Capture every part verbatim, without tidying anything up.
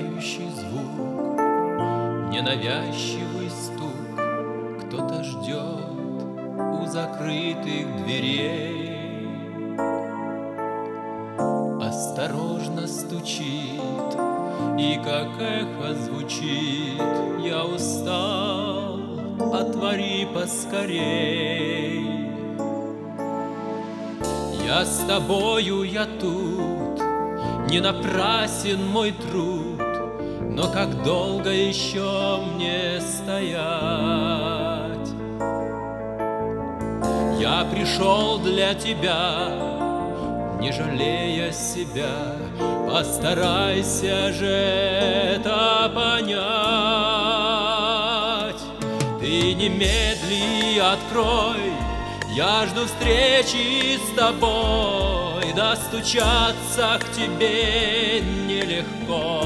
замирающий звук, ненавязчивый стук. Кто-то ждет у закрытых дверей, осторожно стучит и как эхо звучит: я устал, отвори поскорей. Я с тобою, я тут, не напрасен мой труд, но как долго еще мне стоять? Я пришел для тебя, не жалея себя, постарайся же это понять. Ты немедли открой, я жду встречи с тобой, достучаться к тебе нелегко.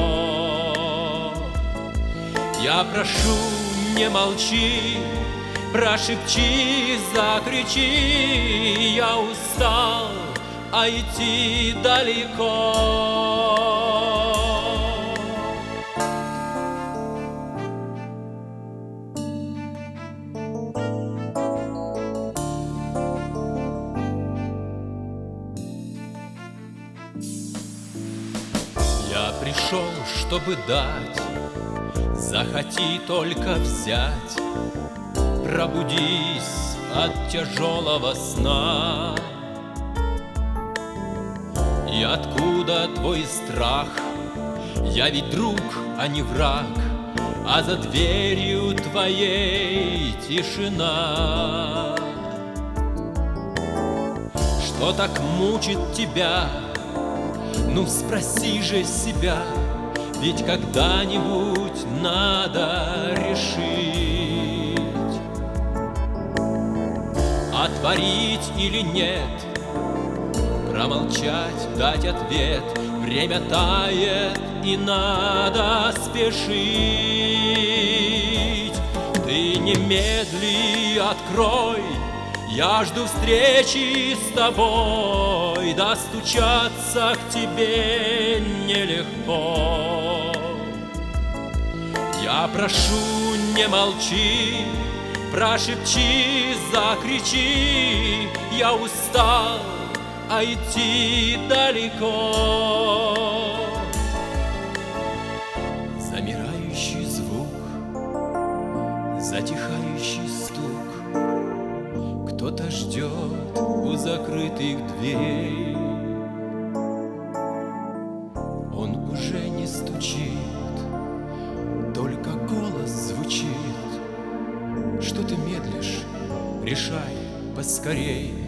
Я прошу, не молчи, прошепчи, закричи: я устал, а идти далеко. Я пришел, чтобы дать, захоти только взять. Пробудись от тяжелого сна. И откуда твой страх? Я ведь друг, а не враг, а за дверью твоей тишина. Что так мучит тебя? Ну спроси же себя, ведь когда-нибудь надо решить, отворить или нет, промолчать, дать ответ. Время тает, и надо спешить. Ты немедли открой, я жду встречи с тобой, достучаться к тебе нелегко. Я прошу, не молчи, прошепчи, закричи: я устал, а идти далеко. Замирающий звук, затихающий стук, кто-то ждет у закрытых дверей. Он уже не стучит, только голос звучит: что ты медлишь, решай поскорей.